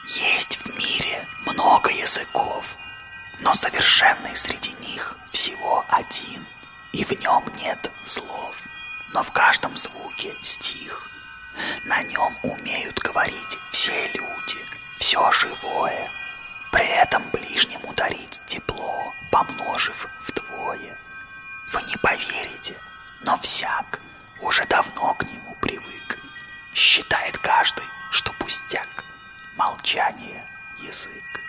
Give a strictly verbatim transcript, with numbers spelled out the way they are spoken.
Есть в мире много языков, но совершенный среди них всего один, и в нем нет слов, но в каждом звуке стих. На нем умеют говорить все люди, все живое, при этом ближнему дарить тепло, помножив вдвое. Вы не поверите, но всяк уже давно к нему привык. Считает каждый, что пустяк, молчание язык.